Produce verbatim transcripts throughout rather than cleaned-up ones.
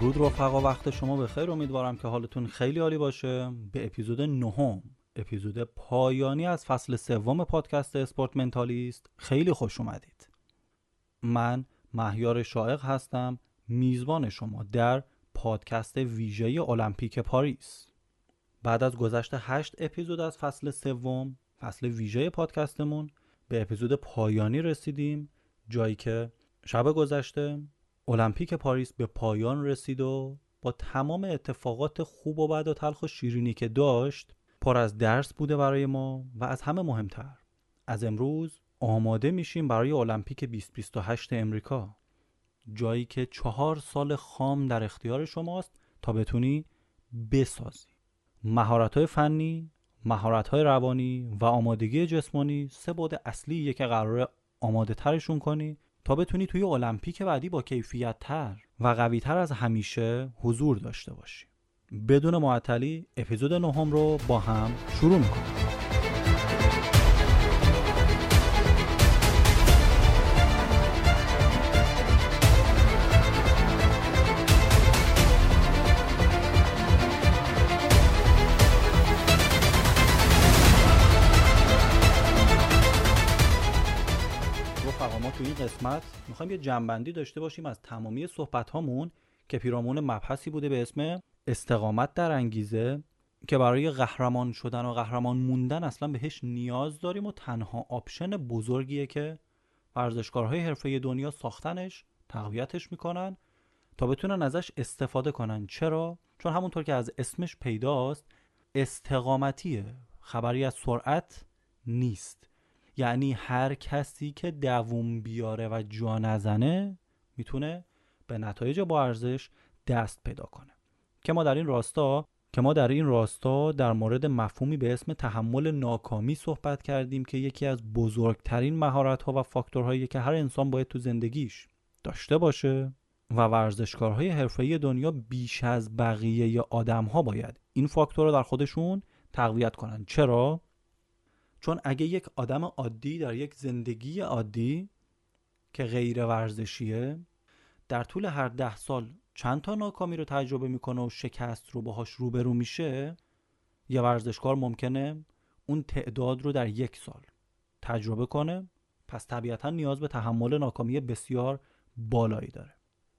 درود رفقا، وقت شما بخیر. امیدوارم که حالتون خیلی عالی باشه. به اپیزود نهم، اپیزود پایانی از فصل سوم پادکست اسپورت منتالیست خیلی خوش اومدید. من مهیار شائق هستم، میزبان شما در پادکست ویژه المپیک پاریس. بعد از گذشت هشت اپیزود از فصل سوم، فصل ویژه پادکستمون، به اپیزود پایانی رسیدیم، جایی که شب گذشته المپیک پاریس به پایان رسید و با تمام اتفاقات خوب و بد و تلخ و شیرینی که داشت پر از درس بوده برای ما و از همه مهمتر از امروز آماده میشیم برای المپیک بیست بیست و هشت امریکا، جایی که چهار سال خام در اختیار شماست تا بتونی بسازی. مهارت‌های فنی، مهارت‌های روانی و آمادگی جسمانی سه بعد اصلیه که قراره آماده ترشون کنی تا بتونی توی المپیک بعدی با کیفیت تر و قوی تر از همیشه حضور داشته باشی. بدون معطلی اپیزود نهم رو با هم شروع میکنیم. ما تو این قسمت میخوایم یه جنبندی داشته باشیم از تمامی صحبت هامون که پیرامون مبحثی بوده به اسم استقامت در انگیزه، که برای قهرمان شدن و قهرمان موندن اصلا بهش نیاز داریم و تنها آپشن بزرگیه که ورزشکارهای حرفه‌ای دنیا ساختنش، تقویتش میکنن تا بتونن ازش استفاده کنن. چرا؟ چون همونطور که از اسمش پیداست استقامتیه، خبری از سرعت نیست. یعنی هر کسی که دووم بیاره و جا نزنه میتونه به نتایج با ارزش دست پیدا کنه. که ما در این راستا که ما در این راستا در مورد مفهومی به اسم تحمل ناکامی صحبت کردیم که یکی از بزرگترین مهارت‌ها و فاکتورهایی که هر انسان باید تو زندگیش داشته باشه و ورزشکارهای حرفه‌ای دنیا بیش از بقیه آدم‌ها باید این فاکتور رو در خودشون تقویت کنن. چرا؟ چون اگه یک آدم عادی در یک زندگی عادی که غیر ورزشیه در طول هر ده سال چند تا ناکامی رو تجربه میکنه و شکست رو باهاش روبرو میشه، یه ورزشکار ممکنه اون تعداد رو در یک سال تجربه کنه. پس طبیعتا نیاز به تحمل ناکامی بسیار بالایی داره.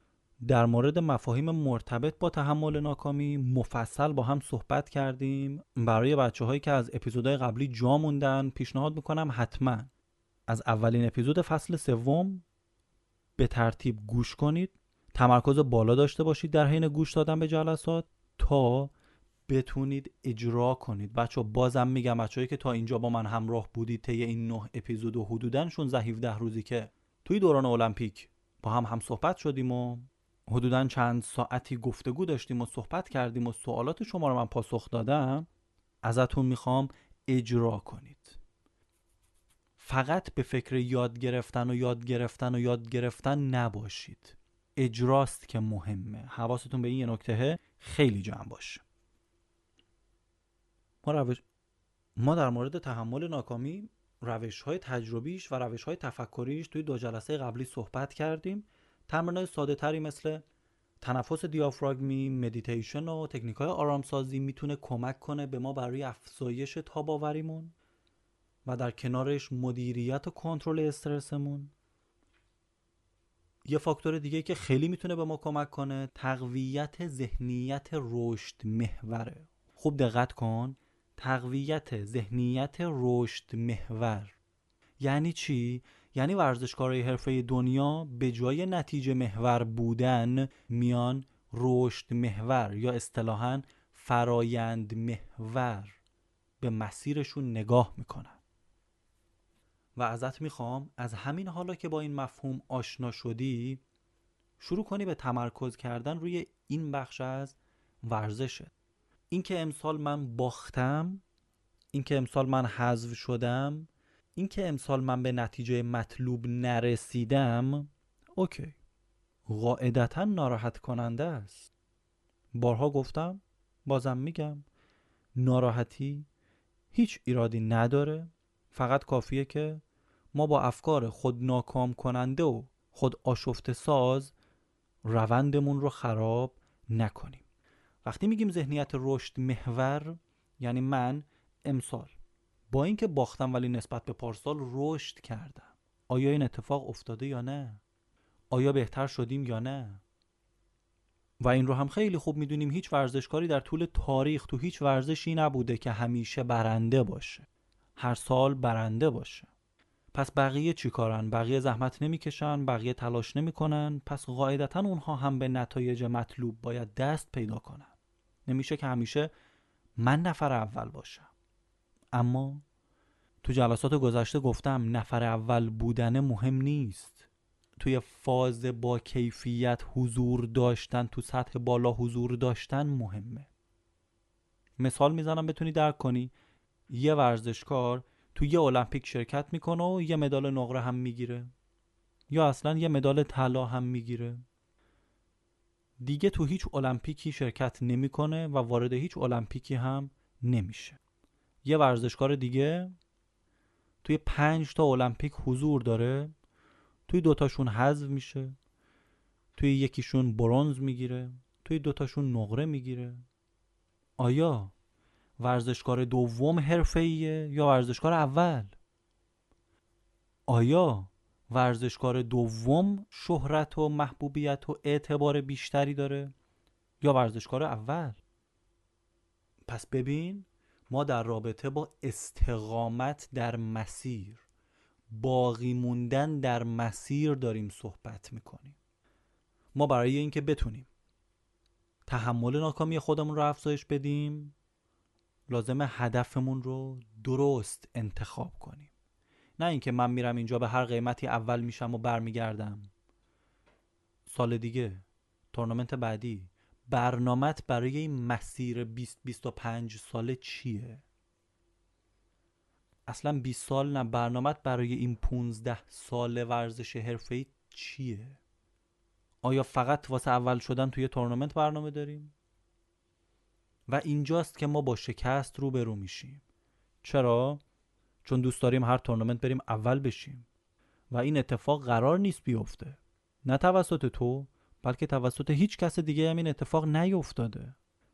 در مورد مفاهیم مرتبط با تحمل ناکامی مفصل با هم صحبت کردیم. برای بچه‌هایی که از اپیزودهای قبلی جا موندن پیشنهاد میکنم حتما از اولین اپیزود فصل سوم به ترتیب گوش کنید، تمرکز بالا داشته باشید در حین گوش دادن به جلسات تا بتونید اجرا کنید. بچه بازم میگم بچه‌هایی که تا اینجا با من همراه بودید طی این نه اپیزود و حدوداً شانزده هفده روزی که توی دوران المپیک با هم هم صحبت شدیم و حدوداً چند ساعتی گفتگو داشتیم و صحبت کردیم و سوالات شما رو من پاسخ دادم، ازتون میخوام اجرا کنید. فقط به فکر یاد گرفتن و یاد گرفتن و یاد گرفتن نباشید. اجراست که مهمه. حواستون به این یه نکته خیلی جمع باشه. ما روش ما در مورد تحمل ناکامی روش‌های تجربیش و روش‌های تفکریش توی دو جلسه قبلی صحبت کردیم. تمرین‌های ساده‌تری مثل تنفس دیافراگمی، مدیتیشن و تکنیک‌های آرامسازی میتونه کمک کنه به ما برای افزایش تاب‌آوریمون و در کنارش مدیریت و کنترل استرسمون. یه فاکتور دیگه که خیلی میتونه به ما کمک کنه تقویت ذهنیت رشد محوره. خوب دقت کن، تقویت ذهنیت رشد محور یعنی چی؟ یعنی ورزشکارای حرفه‌ای دنیا به جای نتیجه محور بودن میان رشد محور یا اصطلاحاً فرایند محور به مسیرشون نگاه میکنن. و ازت میخوام از همین حالا که با این مفهوم آشنا شدی شروع کنی به تمرکز کردن روی این بخش از ورزشت. این که امسال من باختم، این که امسال من حذف شدم، این که امسال من به نتیجه مطلوب نرسیدم، اوکی، قاعدتاً ناراحت کننده است. بارها گفتم، بازم میگم، ناراحتی هیچ ایرادی نداره. فقط کافیه که ما با افکار خود ناکام کننده و خود آشفته ساز روندمون رو خراب نکنیم. وقتی میگیم ذهنیت رشد محور، یعنی من امسال با اینکه باختم ولی نسبت به پارسال رشد کردم. آیا این اتفاق افتاده یا نه؟ آیا بهتر شدیم یا نه؟ و این رو هم خیلی خوب میدونیم هیچ ورزشکاری در طول تاریخ تو هیچ ورزشی نبوده که همیشه برنده باشه، هر سال برنده باشه. پس بقیه چی کارن؟ بقیه زحمت نمیکشن، بقیه تلاش نمیکنن، پس قاعدتاً اونها هم به نتایج مطلوب باید دست پیدا کنن. نمیشه که همیشه من نفر اول باشم. اما تو جلسات گذشته گفتم نفر اول بودن مهم نیست. توی فاز با کیفیت حضور داشتن، تو سطح بالا حضور داشتن مهمه. مثال میزنم بتونی درک کنی. یه ورزشکار تو یه المپیک شرکت میکنه و یه مدال نقره هم میگیره، یا اصلا یه مدال طلا هم میگیره. دیگه تو هیچ المپیکی شرکت نمیکنه و وارد هیچ المپیکی هم نمیشه. یه ورزشکار دیگه توی پنج تا المپیک حضور داره، توی دوتاشون حذف میشه، توی یکیشون برنز میگیره، توی دوتاشون نقره میگیره. آیا ورزشکار دوم حرفه‌ایه یا ورزشکار اول؟ آیا ورزشکار دوم شهرت و محبوبیت و اعتبار بیشتری داره یا ورزشکار اول؟ پس ببین، ما در رابطه با استقامت در مسیر، باقی موندن در مسیر داریم صحبت میکنیم. ما برای اینکه بتونیم تحمل ناکامی خودمون رو افزایش بدیم، لازمه هدفمون رو درست انتخاب کنیم. نه اینکه من میرم اینجا به هر قیمتی اول میشم و برمیگردم. سال دیگه، تورنمنت بعدی، برنامه‌ت برای این مسیر بیست بیست و پنج ساله چیه؟ اصلا بیست سال نه، برنامه‌ت برای این پونزده سال ورزش حرفه‌ای چیه؟ آیا فقط واسه اول شدن توی تورنمنت برنامه داریم؟ و اینجاست که ما با شکست روبرو میشیم. چرا؟ چون دوست داریم هر تورنمنت بریم اول بشیم و این اتفاق قرار نیست بیفته. نه توسط تو، بلکه توسط هیچ کس دیگه هم این اتفاق نیفتاده.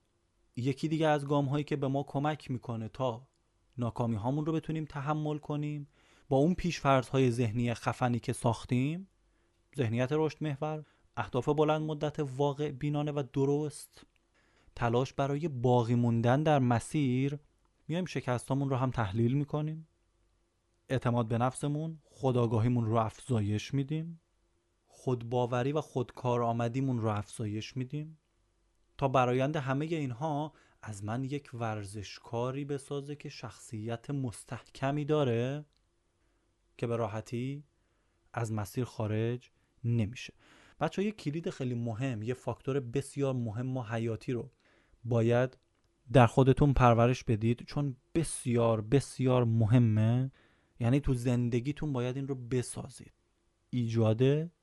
یکی دیگه از گام هایی که به ما کمک میکنه تا ناکامی هامون رو بتونیم تحمل کنیم، با اون پیش‌فرض های ذهنی خفنی که ساختیم، ذهنیت رشد محور، اهداف بلند مدت واقع بینانه و درست، تلاش برای باقی موندن در مسیر، میایم شکستامون رو هم تحلیل میکنیم، اعتماد به نفسمون، خودآگاهیمون رو افزایش میدیم، خودباوری و خودکارآمدیمون رو افزایش میدیم تا برآیند همه اینها از من یک ورزشکاری بسازه که شخصیت مستحکمی داره که به راحتی از مسیر خارج نمیشه. بچه ها، یک کلید خیلی مهم، یه فاکتور بسیار مهم و حیاتی رو باید در خودتون پرورش بدید، چون بسیار بسیار مهمه. یعنی تو زندگیتون باید این رو بسازید. ایجاد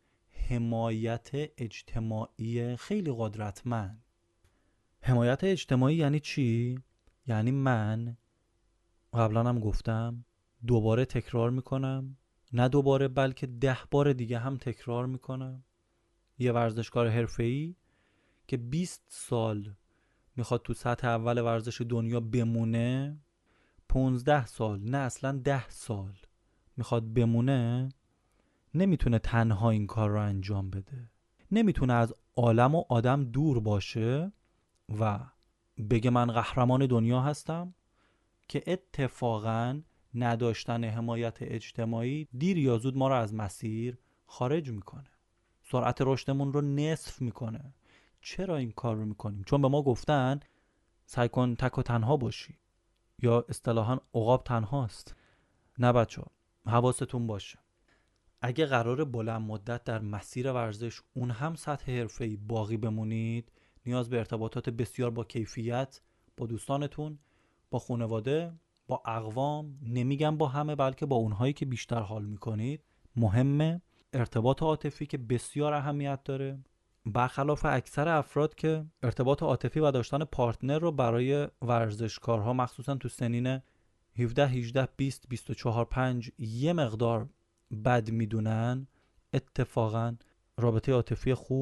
حمایت اجتماعی خیلی قدرتمند. حمایت اجتماعی یعنی چی؟ یعنی من قبلا هم گفتم، دوباره تکرار میکنم، نه دوباره بلکه ده بار دیگه هم تکرار میکنم. یه ورزشکار حرفه‌ای که بیست سال میخواد تو سطح اول ورزش دنیا بمونه، پونزده سال نه اصلا ده سال میخواد بمونه، نمیتونه تنها این کار رو انجام بده. نمیتونه از عالم و آدم دور باشه و بگه من قهرمان دنیا هستم، که اتفاقاً نداشتن حمایت اجتماعی دیر یا زود ما رو از مسیر خارج میکنه، سرعت رشدمون رو نصف میکنه. چرا این کار رو میکنیم؟ چون به ما گفتن سعی کن تک و تنها باشی، یا اصطلاحاً عقاب تنهاست. نه بچه ها، حواستون باشه، اگه قرار بلند مدت در مسیر ورزش اون هم سطح حرفه‌ای باقی بمونید، نیاز به ارتباطات بسیار با کیفیت با دوستانتون، با خانواده، با اقوام، نمیگم با همه بلکه با اونهایی که بیشتر حال میکنید، مهمه. ارتباط عاطفی که بسیار اهمیت داره، برخلاف اکثر افراد که ارتباط عاطفی و داشتن پارتنر رو برای ورزشکارها مخصوصا تو سنین هفده هجده بیست بیست و چهار پنج یه مقدار بد میدونن، اتفاقا رابطه عاطفی خوب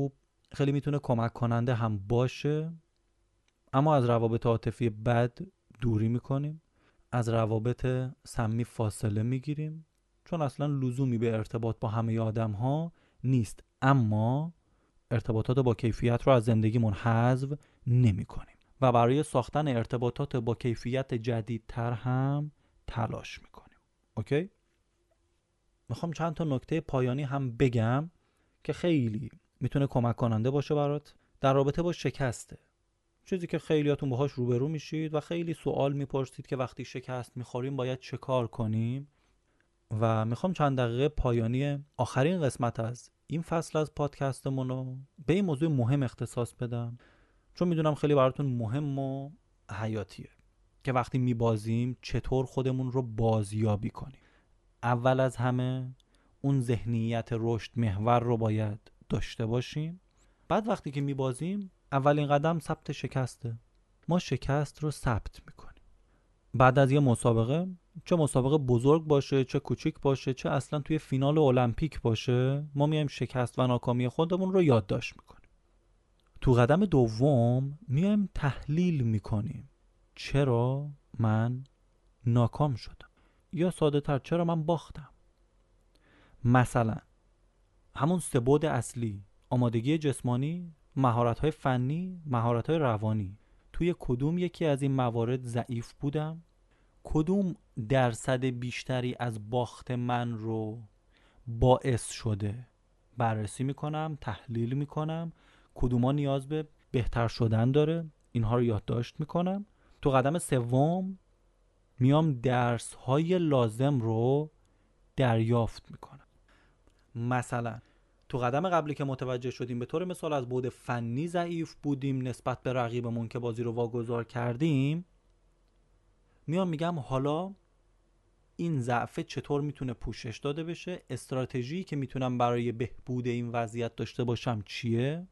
خیلی میتونه کمک کننده هم باشه، اما از روابط عاطفی بد دوری میکنیم، از روابط سمی فاصله میگیریم، چون اصلا لزومی به ارتباط با همه آدم ها نیست، اما ارتباطات با کیفیت رو از زندگیمون حذف نمی کنیم و برای ساختن ارتباطات با کیفیت جدیدتر هم تلاش میکنیم. اوکی؟ میخوام چند تا نکته پایانی هم بگم که خیلی میتونه کمک کننده باشه برات در رابطه با شکسته، چیزی که خیلیاتون باهاش روبرو میشید و خیلی سوال میپرسید که وقتی شکست میخوریم باید چه کار کنیم. و میخوام چند دقیقه پایانی آخرین قسمت از این فصل از پادکستمون رو به این موضوع مهم اختصاص بدم، چون میدونم خیلی براتون مهم و حیاتیه که وقتی میبازیم چطور خودمون رو بازیابی کنیم. اول از همه اون ذهنیت رشد محور رو باید داشته باشیم. بعد وقتی که میبازیم اولین قدم ثبت شکسته. ما شکست رو ثبت میکنیم. بعد از یه مسابقه، چه مسابقه بزرگ باشه چه کوچیک باشه، چه اصلا توی فینال المپیک باشه، ما میایم شکست و ناکامی خودمون رو یادداشت میکنیم. تو قدم دوم میایم تحلیل میکنیم چرا من ناکام شدم، یا ساده تر چرا من باختم. مثلا همون سه بعد اصلی، آمادگی جسمانی، مهارت‌های فنی، مهارت‌های روانی، توی کدوم یکی از این موارد ضعیف بودم؟ کدوم درصد بیشتری از باخت من رو باعث شده؟ بررسی میکنم، تحلیل میکنم، کدوما نیاز به بهتر شدن داره، اینها رو یادداشت میکنم. تو قدم سوم میام درس های لازم رو دریافت میکنم. مثلا تو قدم قبلی که متوجه شدیم به طور مثال از بعد فنی ضعیف بودیم نسبت به رقیبمون که بازی رو واگذار کردیم، میام میگم حالا این ضعف چطور میتونه پوشش داده بشه، استراتژی که میتونم برای بهبود این وضعیت داشته باشم چیه،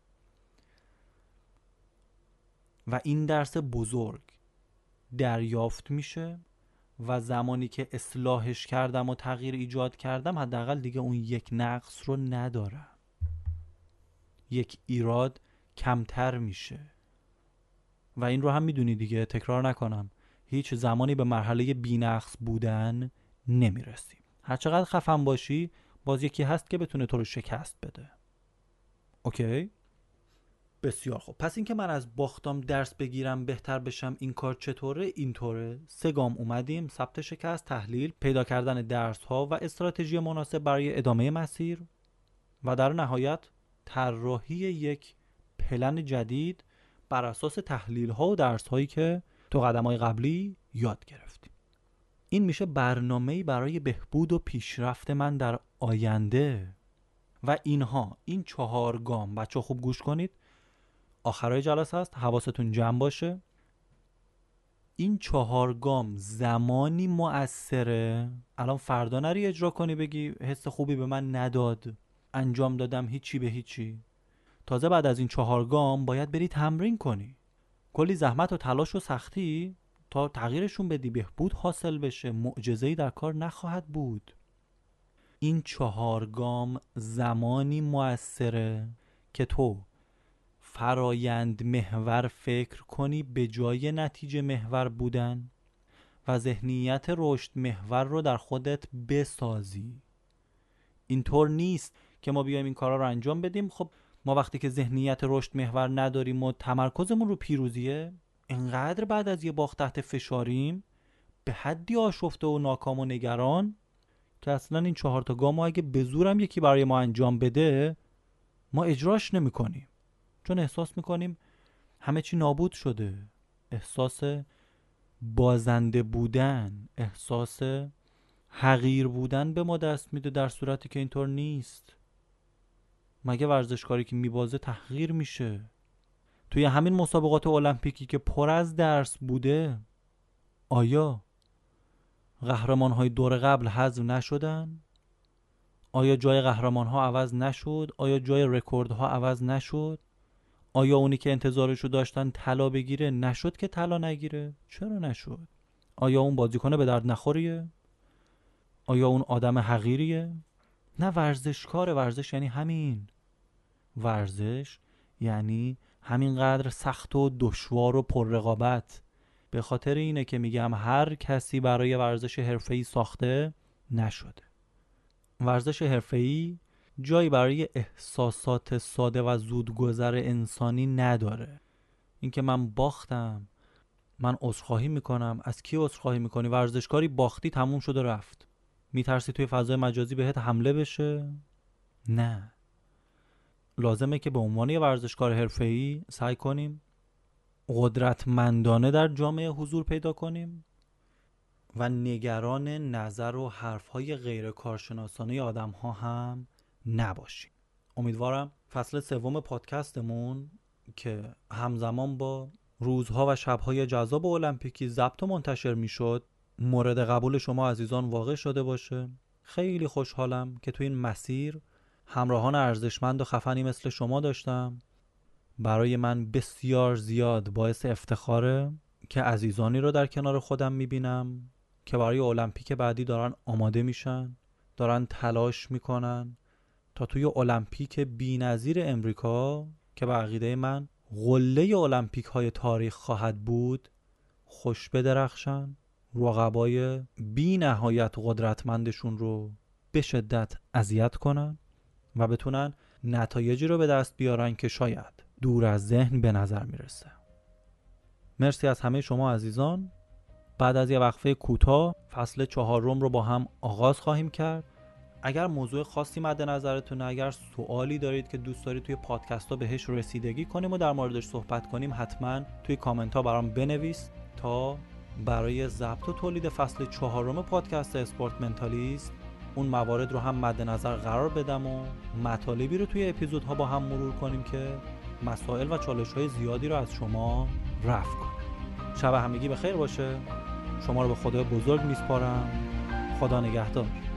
و این درس بزرگ دریافت میشه و زمانی که اصلاحش کردم و تغییر ایجاد کردم حداقل دیگه اون یک نقص رو ندارم، یک ایراد کمتر میشه. و این رو هم میدونی دیگه، تکرار نکنم، هیچ زمانی به مرحله بی‌نقص بودن نمیرسیم. هرچقدر خفن باشی باز یکی هست که بتونه تو رو شکست بده. اوکی؟ بسیار خوب. پس این که من از باختم درس بگیرم بهتر بشم، این کار چطوره؟ اینطوره. سه گام اومدیم: ثبت شکست، تحلیل، پیدا کردن درس ها و استراتژی مناسب برای ادامه مسیر، و در نهایت طراحی یک پلن جدید بر اساس تحلیل ها و درس هایی که تو قدم های قبلی یاد گرفتیم. این میشه برنامه‌ای برای بهبود و پیشرفت من در آینده. و اینها، این چهار گام، بچه خوب گوش کنید، آخرای جلسه است، حواستون جمع باشه. این چهار گام زمانی مؤثره، الان فردا نری اجرا کنی بگی حس خوبی به من نداد، انجام دادم هیچی به هیچی. تازه بعد از این چهار گام باید بری تمرین کنی، کلی زحمت و تلاش و سختی تا تغییرشون بدی، بهبود حاصل بشه. معجزه‌ای در کار نخواهد بود. این چهار گام زمانی مؤثره که تو فرایند محور فکر کنی به جای نتیجه محور بودن و ذهنیت رشد محور رو در خودت بسازی. اینطور نیست که ما بیایم این کارا رو انجام بدیم. خب ما وقتی که ذهنیت رشد محور نداریم و تمرکزمون رو پیروزیه، انقدر بعد از یه باخت تحت فشاریم، به حدی آشفته و ناکام و نگران که اصلا این چهار تا گامو اگه به زورم یکی برای ما انجام بده ما اجراش نمی کنیم، چون احساس میکنیم همه چی نابود شده. احساس بازنده بودن، احساس حقیر بودن به ما دست میده، در صورتی که اینطور نیست. مگه ورزشکاری که میبازه تحقیر میشه؟ توی همین مسابقات المپیکی که پر از درس بوده، آیا قهرمان‌های دور قبل حذف نشدن؟ آیا جای قهرمان‌ها عوض نشد؟ آیا جای رکوردها عوض نشد؟ آیا اونی که انتظارشو داشتن طلا بگیره نشد که طلا نگیره؟ چرا نشد؟ آیا اون بازیکن به درد نخوریه؟ آیا اون آدم حقیریه؟ نه، ورزشکار. ورزش یعنی همین. ورزش یعنی همینقدر سخت و دشوار و پررقابت. به خاطر اینه که میگم هر کسی برای ورزش حرفه‌ای ساخته نشده. ورزش حرفه‌ای جایی برای احساسات ساده و زودگذر انسانی نداره. اینکه من باختم، من عذرخواهی میکنم. از کی عذرخواهی میکنی؟ ورزشکاری باختی، تموم شده رفت. میترسی توی فضای مجازی بهت حمله بشه؟ نه. لازمه که به عنوان یه ورزشکار حرفه‌ای سعی کنیم قدرتمندانه در جامعه حضور پیدا کنیم و نگران نظر و حرفهای غیر کارشناسانه آدم ها هم نباشیم. امیدوارم فصل سوم پادکستمون که همزمان با روزها و شبهای جذاب المپیکی ضبط و منتشر میشد مورد قبول شما عزیزان واقع شده باشه. خیلی خوشحالم که تو این مسیر همراهان ارزشمند و خفنی مثل شما داشتم. برای من بسیار زیاد باعث افتخاره که عزیزانی رو در کنار خودم میبینم که برای المپیک بعدی دارن آماده میشن، دارن تلاش میکنن تا توی المپیک بی‌نظیر امریکا که به عقیده من قله المپیک های تاریخ خواهد بود خوش بدرخشن، رقبای بی نهایت قدرتمندشون رو به شدت اذیت کنن و بتونن نتایجی رو به دست بیارن که شاید دور از ذهن به نظر میرسه. مرسی از همه شما عزیزان. بعد از یه وقفه کوتاه فصل چهارم رو با هم آغاز خواهیم کرد. اگر موضوع خاصی مد نظرتونه، اگر سوالی دارید که دوست دارید توی پادکست ها بهش رسیدگی کنیم و در موردش صحبت کنیم، حتما توی کامنت ها برام بنویس تا برای ضبط و تولید فصل چهارم پادکست اسپورت منتالیست اون موارد رو هم مد نظر قرار بدم و مطالبی رو توی اپیزودها با هم مرور کنیم که مسائل و چالش‌های زیادی رو از شما رفع کنه. شب همگی بخیر باشه. شما رو به خدای بزرگ میسپارم. خدا نگهدار.